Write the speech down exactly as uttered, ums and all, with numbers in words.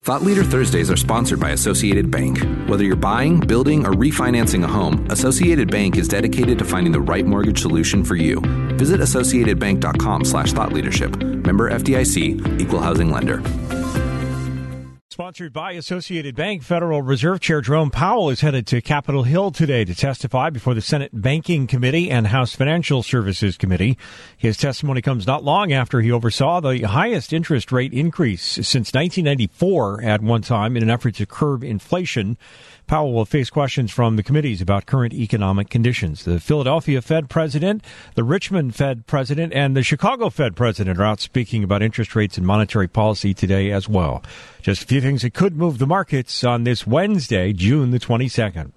Thought Leader Thursdays are sponsored by Associated Bank. Whether you're buying, building, or refinancing a home, Associated Bank is dedicated to finding the right mortgage solution for you. Visit associatedbank.com slash thought leadership. Member F D I C, Equal Housing Lender. Sponsored by Associated Bank, Federal Reserve Chair Jerome Powell is headed to Capitol Hill today to testify before the Senate Banking Committee and House Financial Services Committee. His testimony comes not long after he oversaw the highest interest rate increase since nineteen ninety-four at one time in an effort to curb inflation. Powell will face questions from the committees about current economic conditions. The Philadelphia Fed president, the Richmond Fed president, and the Chicago Fed president are out speaking about interest rates and monetary policy today as well. Just a few things that could move the markets on this Wednesday, June the twenty-second.